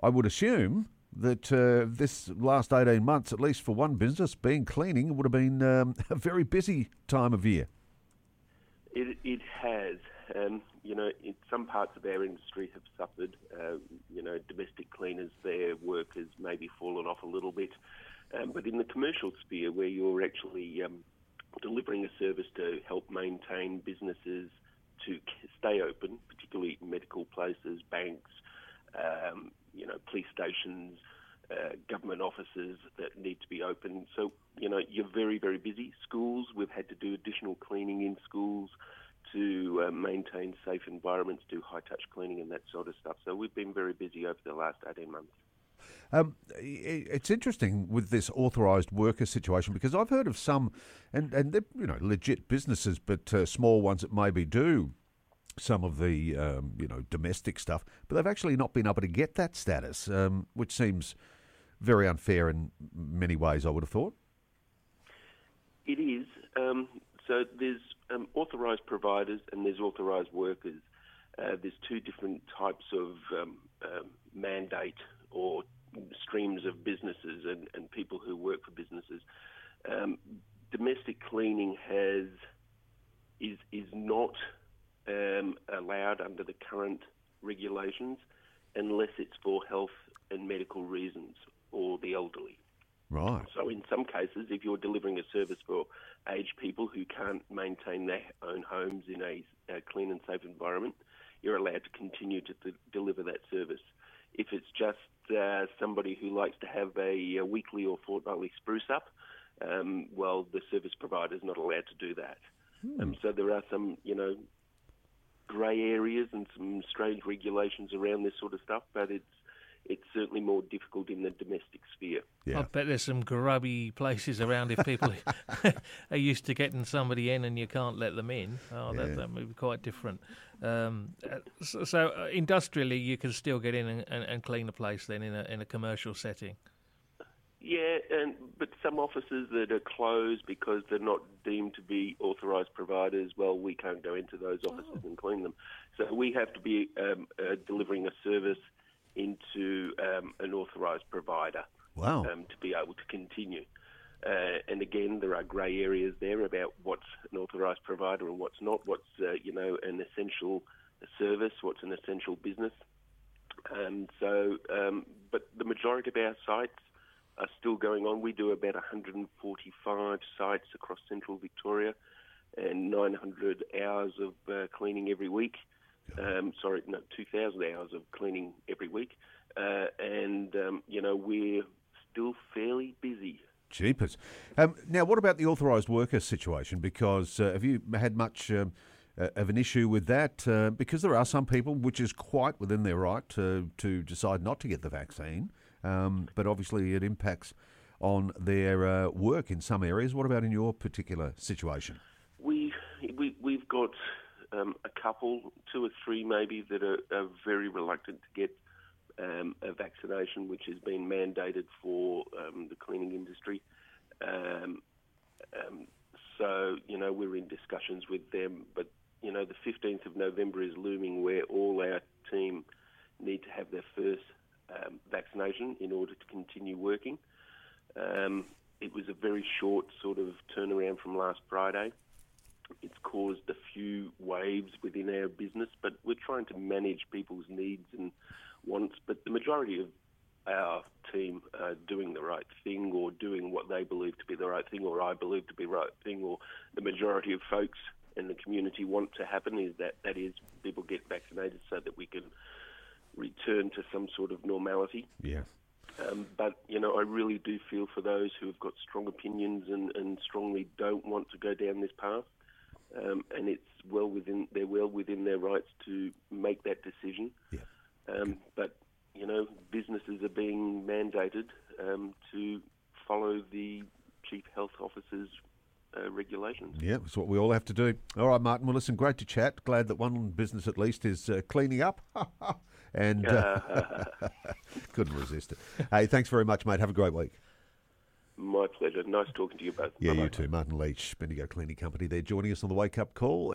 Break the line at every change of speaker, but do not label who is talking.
I would assume that this last 18 months, at least for one business, being cleaning, would have been a very busy time of year.
It has. In some parts of our industry have suffered. Domestic cleaners, their work has maybe fallen off a little bit. But in the commercial sphere, where you're actually delivering a service to help maintain businesses to stay open, particularly medical places, banks, police stations, government offices that need to be open. So, you're very, very busy. Schools, we've had to do additional cleaning in schools to maintain safe environments, do high-touch cleaning and that sort of stuff. So we've been very busy over the last 18 months.
It's interesting with this authorised worker situation, because I've heard of some, and they're legit businesses, but small ones that maybe do some of the domestic stuff, but they've actually not been able to get that status, which seems very unfair in many ways, I would have thought.
It is. So there's authorised providers and there's authorised workers. There's two different types of mandate or streams of businesses and people who work for businesses. Domestic cleaning is not allowed under the current regulations unless it's for health and medical reasons or the elderly.
Right.
So in some cases, if you're delivering a service for aged people who can't maintain their own homes in a clean and safe environment, you're allowed to continue to deliver that service. If it's just somebody who likes to have a weekly or fortnightly spruce up, the service provider is not allowed to do that. So there are some, grey areas and some strange regulations around this sort of stuff, but it's certainly more difficult in the domestic sphere.
Yeah. I bet there's some grubby places around if people are used to getting somebody in and you can't let them in. That would be quite different. So industrially, you can still get in and clean a place then in a commercial setting.
Yeah, but some offices that are closed because they're not deemed to be authorised providers, well, we can't go into those offices and clean them. So we have to be delivering a service into an authorised provider to be able to continue. And again, there are grey areas there about what's an authorised provider and what's not, what's an essential service, what's an essential business. But the majority of our sites are still going on. We do about 145 sites across central Victoria and 900 hours of cleaning every week. 2,000 hours of cleaning every week. We're still fairly busy.
Jeepers. Now, what about the authorised worker situation? Because have you had much of an issue with that? Because there are some people, which is quite within their right to decide not to get the vaccine, but obviously it impacts on their work in some areas. What about in your particular situation?
We've got a couple, two or three maybe, that are very reluctant to get a vaccination, which has been mandated for the cleaning industry. We're in discussions with them, but the 15th of November is looming, where all our team need to have their first vaccination in order to continue working. It was a very short sort of turnaround from last Friday. It's caused a few waves within our business, but we're trying to manage people's needs and wants. But the majority of our team are doing the right thing, or doing what they believe to be the right thing, or I believe to be the right thing, or the majority of folks in the community want to happen is that is people get vaccinated so that we can return to some sort of normality.
Yeah.
But I really do feel for those who have got strong opinions and strongly don't want to go down this path. And it's well within their rights to make that decision.
Yeah.
But businesses are being mandated to follow the Chief Health Officer's regulations.
Yeah, that's what we all have to do. All right, Martin. Well, listen, great to chat. Glad that one business at least is cleaning up. And couldn't resist it. Hey, thanks very much, mate. Have a great week.
My pleasure. Nice talking to you both.
Yeah,
Bye-bye.
you too. Martin Leach, Bendigo Cleaning Company there, joining us on the Wake Up Call.